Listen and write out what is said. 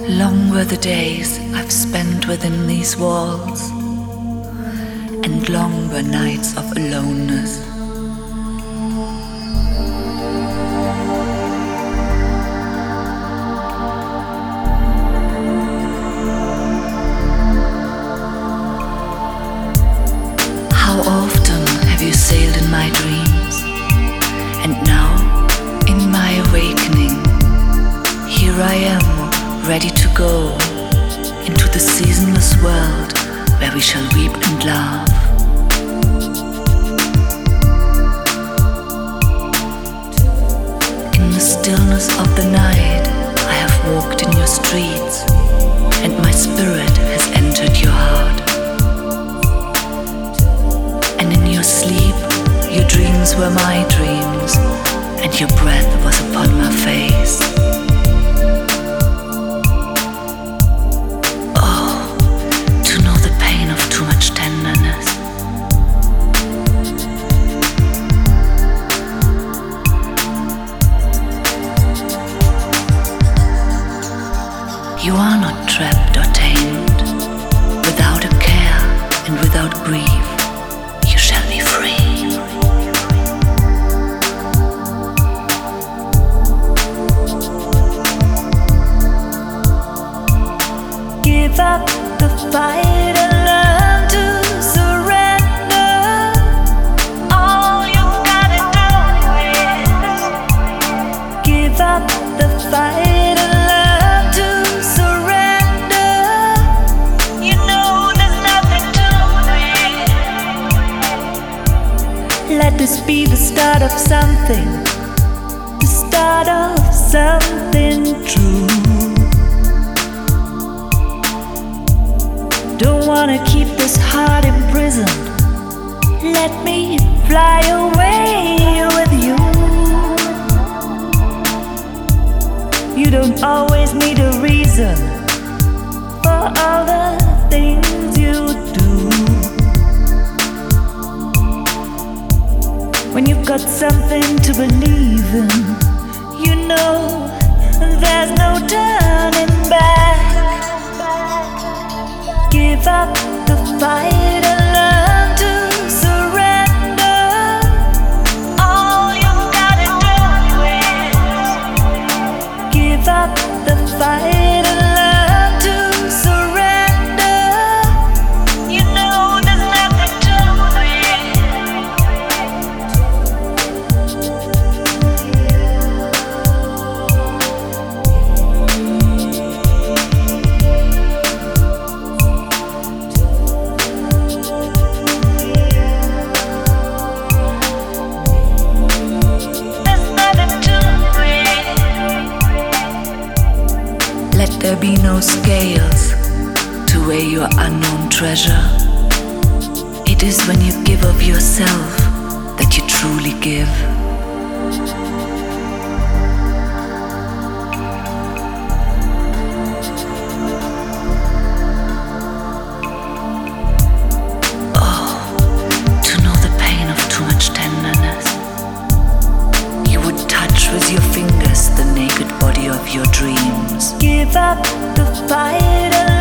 Long were the days I've spent within these walls, and long were nights of aloneness. How often have you sailed in my dreams, and now, in my awakening, here I am, ready to go into the seasonless world where we shall weep and laugh. In the stillness of the night, I have walked in your streets, and my spirit has entered your heart. And in your sleep, your dreams were my dreams, and your breath was upon my face. You are not trapped or tamed. Without a care and without grief, you shall be free. Give up the fight and learn to surrender. All you gotta do is give up the fight. Let this be the start of something, the start of something true. Don't wanna keep this heart imprisoned. Let me fly away with you. You don't always need a reason for all the things you do. When you've got something to believe in, you know there's no turning back. Give up the fight and learn to surrender. All you gotta do is give up the fight and learn to surrender. You know there's nothing to Let there be no scales to weigh your unknown treasure. It is when you give of yourself that you truly give. Oh, to know the pain of too much tenderness. You would touch with your fingers the naked body of your dreams. Give up the fight.